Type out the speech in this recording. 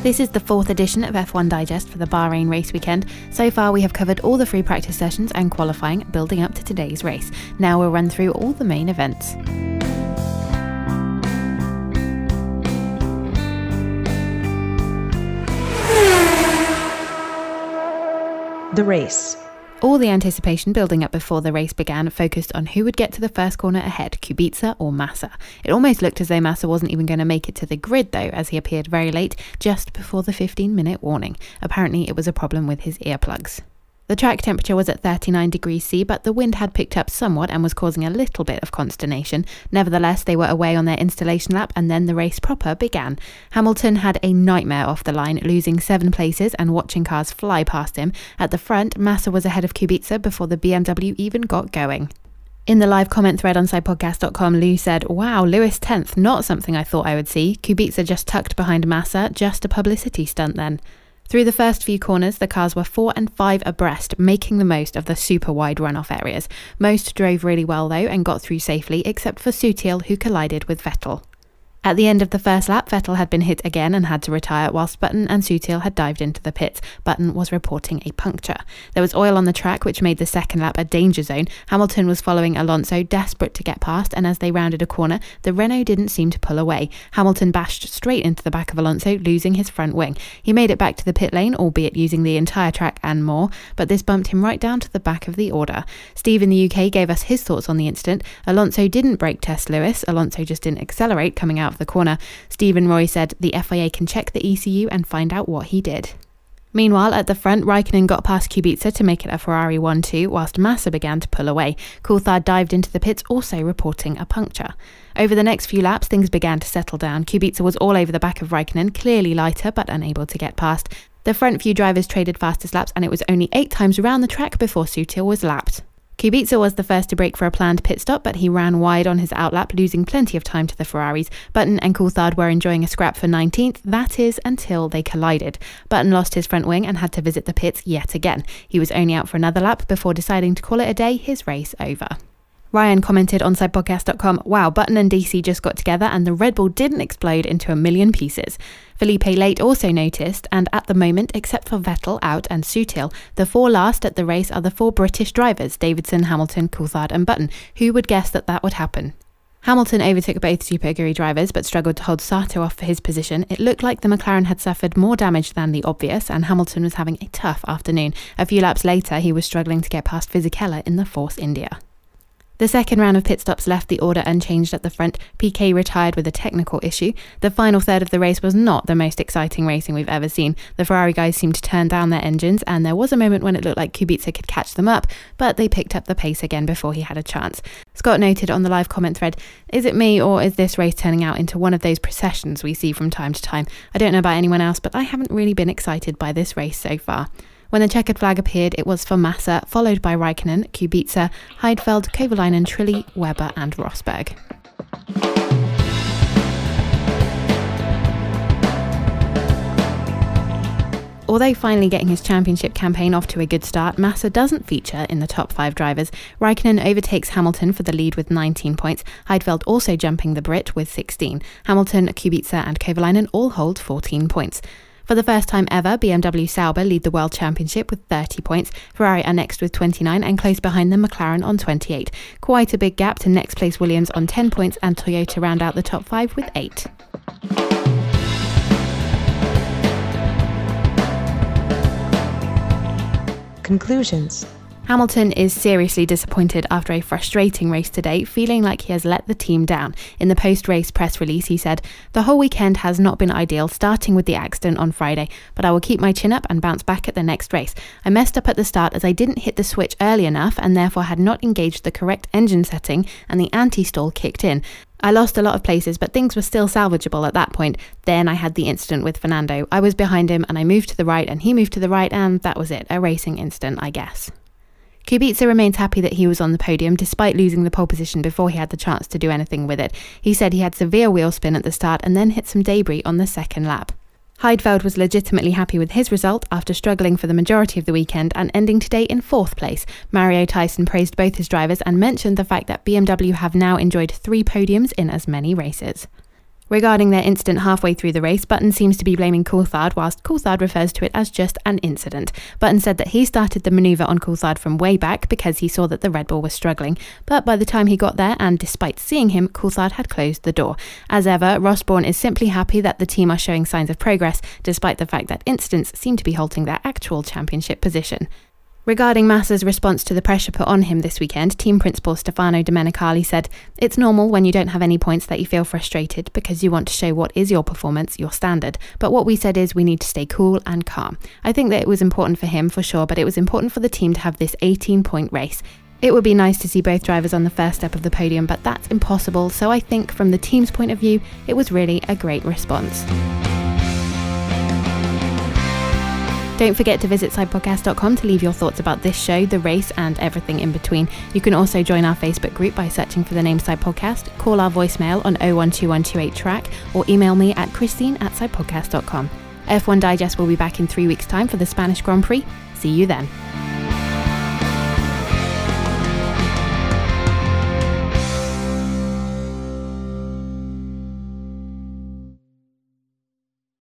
This is the 4th edition of F1 Digest for the Bahrain race weekend. So far we have covered all the free practice sessions and qualifying building up to today's race. Now we'll run through all the main events. The race. All the anticipation building up before the race began focused on who would get to the first corner ahead, Kubica or Massa. It almost looked as though Massa wasn't even going to make it to the grid though, as he appeared very late, just before the 15-minute warning. Apparently it was a problem with his earplugs. The track temperature was at 39 degrees C, but the wind had picked up somewhat and was causing a little bit of consternation. Nevertheless, they were away on their installation lap and then the race proper began. Hamilton had a nightmare off the line, losing 7 places and watching cars fly past him. At the front, Massa was ahead of Kubica before the BMW even got going. In the live comment thread on sidepodcast.com, Lou said, "Wow, Lewis 10th, not something I thought I would see. Kubica just tucked behind Massa, just a publicity stunt then." Through the first few corners, the cars were 4 and 5 abreast, making the most of the super wide runoff areas. Most drove really well though and got through safely, except for Sutil, who collided with Vettel. At the end of the first lap, Vettel had been hit again and had to retire, whilst Button and Sutil had dived into the pits. Button was reporting a puncture. There was oil on the track, which made the second lap a danger zone. Hamilton was following Alonso, desperate to get past, and as they rounded a corner, the Renault didn't seem to pull away. Hamilton bashed straight into the back of Alonso, losing his front wing. He made it back to the pit lane, albeit using the entire track and more, but this bumped him right down to the back of the order. Steve in the UK gave us his thoughts on the incident. Alonso didn't brake test Lewis. Alonso just didn't accelerate coming out of the corner. Stephen Roy said the FIA can check the ECU and find out what he did. Meanwhile, at the front, Raikkonen got past Kubica to make it a Ferrari 1-2, whilst Massa began to pull away. Coulthard dived into the pits, also reporting a puncture. Over the next few laps, things began to settle down. Kubica was all over the back of Raikkonen, clearly lighter but unable to get past. The front few drivers traded fastest laps, and it was only 8 times around the track before Sutil was lapped. Kubica was the first to brake for a planned pit stop, but he ran wide on his outlap, losing plenty of time to the Ferraris. Button and Coulthard were enjoying a scrap for 19th, that is, until they collided. Button lost his front wing and had to visit the pits yet again. He was only out for another lap before deciding to call it a day, his race over. Ryan commented on sidepodcast.com, "Wow, Button and DC just got together and the Red Bull didn't explode into a million pieces." Felipe Late also noticed, and at the moment, except for Vettel out and Sutil, the 4 last at the race are the 4 British drivers, Davidson, Hamilton, Coulthard and Button. Who would guess that would happen? Hamilton overtook both Super Aguri drivers but struggled to hold Sato off for his position. It looked like the McLaren had suffered more damage than the obvious, and Hamilton was having a tough afternoon. A few laps later, he was struggling to get past Fisichella in the Force India. The second round of pit stops left the order unchanged at the front. Piquet retired with a technical issue. The final third of the race was not the most exciting racing we've ever seen. The Ferrari guys seemed to turn down their engines, and there was a moment when it looked like Kubica could catch them up, but they picked up the pace again before he had a chance. Scott noted on the live comment thread, "Is it me or is this race turning out into one of those processions we see from time to time? I don't know about anyone else, but I haven't really been excited by this race so far." When the checkered flag appeared, it was for Massa, followed by Raikkonen, Kubica, Heidfeld, Kovalainen, Trulli, Webber and Rosberg. Although finally getting his championship campaign off to a good start, Massa doesn't feature in the top 5 drivers. Raikkonen overtakes Hamilton for the lead with 19 points, Heidfeld also jumping the Brit with 16. Hamilton, Kubica and Kovalainen all hold 14 points. For the first time ever, BMW Sauber lead the World Championship with 30 points. Ferrari are next with 29 and close behind them McLaren on 28. Quite a big gap to next place Williams on 10 points and Toyota round out the top 5 with 8. Conclusions. Hamilton is seriously disappointed after a frustrating race today, feeling like he has let the team down. In the post-race press release, he said, "The whole weekend has not been ideal, starting with the accident on Friday, but I will keep my chin up and bounce back at the next race. I messed up at the start as I didn't hit the switch early enough and therefore had not engaged the correct engine setting and the anti-stall kicked in. I lost a lot of places, but things were still salvageable at that point. Then I had the incident with Fernando. I was behind him and I moved to the right and he moved to the right and that was it. A racing incident, I guess." Kubica remains happy that he was on the podium despite losing the pole position before he had the chance to do anything with it. He said he had severe wheel spin at the start and then hit some debris on the second lap. Heidfeld was legitimately happy with his result after struggling for the majority of the weekend and ending today in 4th place. Mario Tyson praised both his drivers and mentioned the fact that BMW have now enjoyed 3 podiums in as many races. Regarding their incident halfway through the race, Button seems to be blaming Coulthard, whilst Coulthard refers to it as just an incident. Button said that he started the manoeuvre on Coulthard from way back because he saw that the Red Bull was struggling, but by the time he got there, and despite seeing him, Coulthard had closed the door. As ever, Ross Brawn is simply happy that the team are showing signs of progress, despite the fact that incidents seem to be halting their actual championship position. Regarding Massa's response to the pressure put on him this weekend, team principal Stefano Domenicali said, "It's normal when you don't have any points that you feel frustrated because you want to show what is your performance, your standard. But what we said is we need to stay cool and calm. I think that it was important for him for sure, but it was important for the team to have this 18-point race. It would be nice to see both drivers on the first step of the podium, but that's impossible. So I think from the team's point of view, it was really a great response." Don't forget to visit sidepodcast.com to leave your thoughts about this show, the race, and everything in between. You can also join our Facebook group by searching for the name Side Podcast, call our voicemail on 012128TRACK, or email me at christine@sidepodcast.com. F1 Digest will be back in 3 weeks' time for the Spanish Grand Prix. See you then.